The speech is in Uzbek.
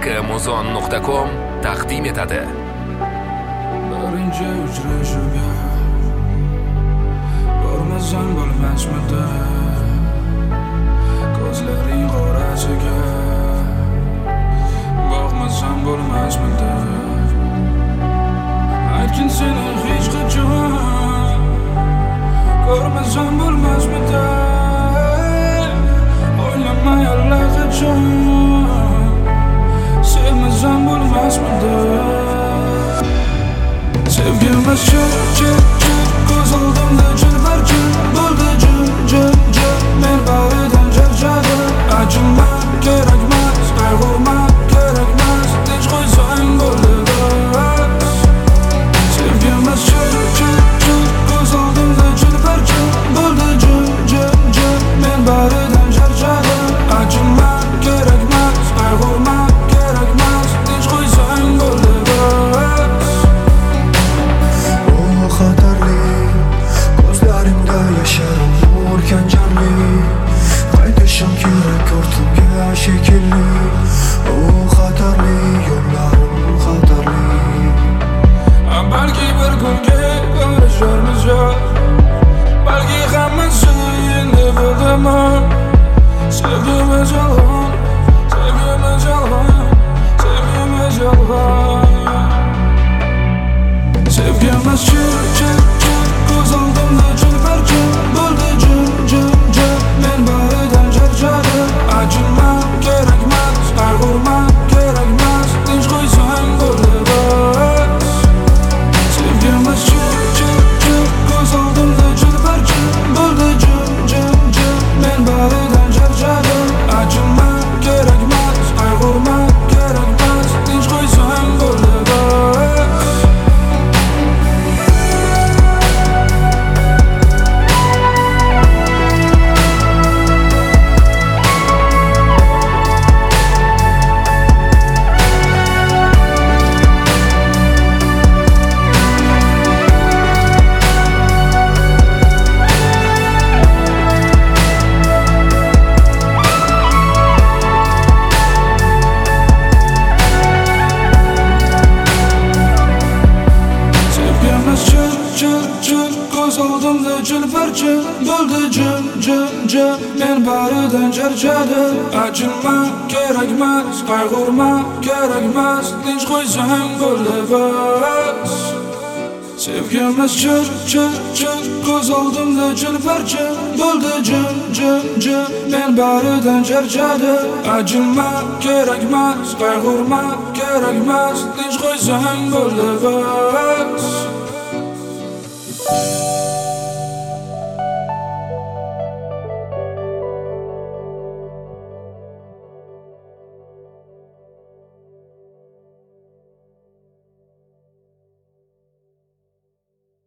muzon.com taqdim etadi. Birinchi uchrashuvga bormasam bo'lmasmidi? Ko'zlaring qorasiga boqmasam bo'lmasmidi? Aytgin seni hech qachon ko'rmasam bo'lmasmidi? O'ylamay allaqachon sevmasam bo'lmasmidi? Sevgimiz chir ko'z oldimda chilparchi bo'ldi jim men baridan charchadim. Achinma kerakmas, qayg'urma kerakmas, tinch qo'ysang bo'ldi bas. Sevgimiz chir ko'z oldimda chilparchi bo'ldi jim men baridan charchadim. Achinma kerakmas, qayg'urma kerakmas, tinch qo'ysang bo'ldi bas. Yaşarım vurken canlı Qaytışım kerak ortimga shekilli O xatarli yo'llarim xatarli Balki bir kunga ko'risharmiz yo balki hammasi endi bo'ldimi? Sevgimiz yolg'on, sevgimiz yolg'on, sevgimiz yolg'on. Sevgimiz chir ko'z oldimda chilparchi bo'ldi jim men baridan charchadim. Achinma kerakmas, qayg'urma kerakmas, tinch qo'ysang bo'ldi bas. Sevgimiz chir ko'z oldimda chilparchi bo'ldi jim men baridan charchadim. Achinma kerakmas, qayg'urma kerakmas, tinch qo'ysang bo'ldi bas. Chir ko'z oldimda chilparchi bo'ldi jim men baridan charchadim. Achinma kerakmas, qayg'urma kerakmas, tinch qo'ysang bo'ldi bas. Sevgimiz chir ko'z oldimda chilparchi bo'ldi jim men baridan charchadim. Achinma kerakmas, qayg'urma kerakmas, tinch qo'ysang bo'ldi bas.